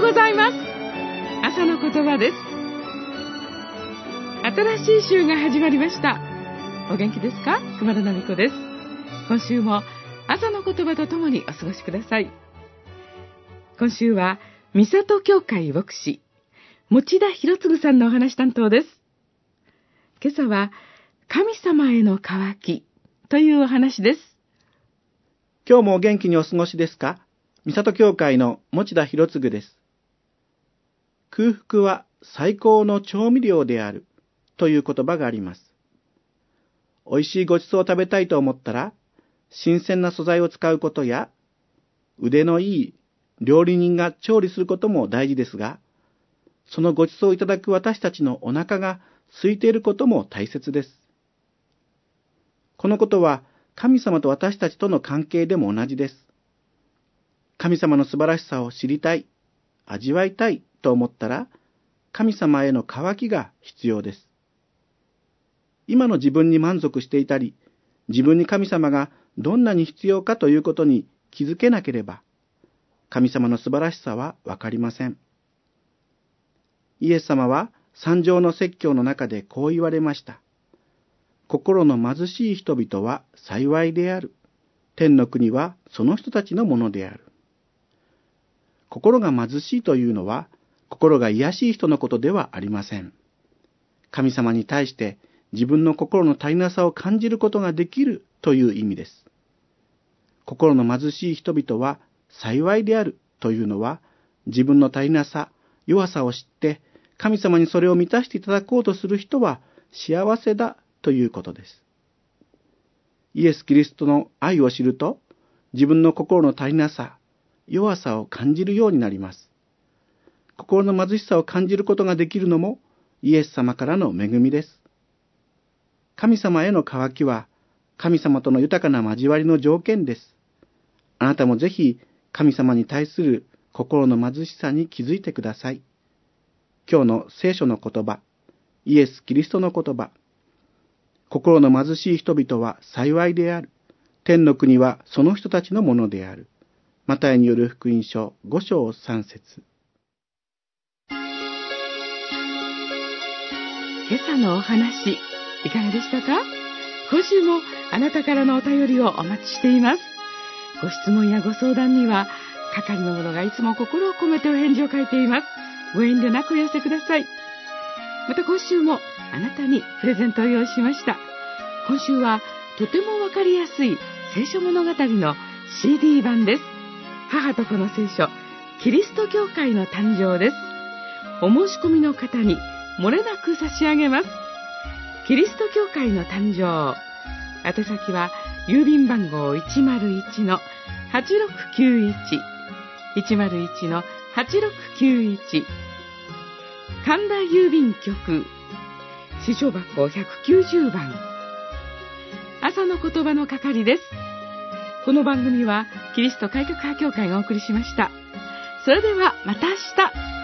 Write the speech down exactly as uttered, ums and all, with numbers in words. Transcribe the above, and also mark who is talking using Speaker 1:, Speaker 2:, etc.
Speaker 1: ございます。朝の言葉です。新しい週が始まりました。お元気ですか？熊田奈美子です。今週も朝の言葉とともにお過ごしください。今週は三郷教会牧師持田博次さんのお話担当です。今朝は神様への渇きというお話です。
Speaker 2: 今日もお元気にお過ごしですか？三郷教会の持田博次です。空腹は最高の調味料であるという言葉があります。美味しいごちそうを食べたいと思ったら、新鮮な素材を使うことや、腕のいい料理人が調理することも大事ですが、そのごちそうをいただく私たちのお腹が空いていることも大切です。このことは神様と私たちとの関係でも同じです。神様の素晴らしさを知りたい、味わいたいと思ったら、神様への渇きが必要です。今の自分に満足していたり、自分に神様がどんなに必要かということに気づけなければ、神様の素晴らしさはわかりません。イエス様は三条の説教の中でこう言われました。心の貧しい人々は幸いである。天の国はその人たちのものである。心が貧しいというのは、心が卑しい人のことではありません。神様に対して自分の心の足りなさを感じることができるという意味です。心の貧しい人々は幸いであるというのは、自分の足りなさ、弱さを知って、神様にそれを満たしていただこうとする人は幸せだということです。イエス・キリストの愛を知ると、自分の心の足りなさ、弱さを感じるようになります。心の貧しさを感じることができるのもイエス様からの恵みです。神様への渇きは神様との豊かな交わりの条件です。あなたもぜひ神様に対する心の貧しさに気づいてください。今日の聖書の言葉、イエス・キリストの言葉、心の貧しい人々は幸いである。天の国はその人たちのものである。マタイによる福音書ご章さん節。
Speaker 1: 今朝のお話、いかがでしたか？今週もあなたからのお便りをお待ちしています。ご質問やご相談には、係の者がいつも心を込めてお返事を書いています。ご遠慮なくお寄せください。また今週もあなたにプレゼントを用意しました。今週はとてもわかりやすい聖書物語の シーディー 版です。母と子の聖書、キリスト教会の誕生です。お申し込みの方に漏れなく差し上げます。キリスト教会の誕生。宛先は郵便番号 いちまるいちのはちろくきゅういち いちまるいちのはちろくきゅういち、神田郵便局支所箱ひゃくきゅうじゅうばん、朝の言葉の係です。この番組はキリスト改革派教会がお送りしました。それではまた明日。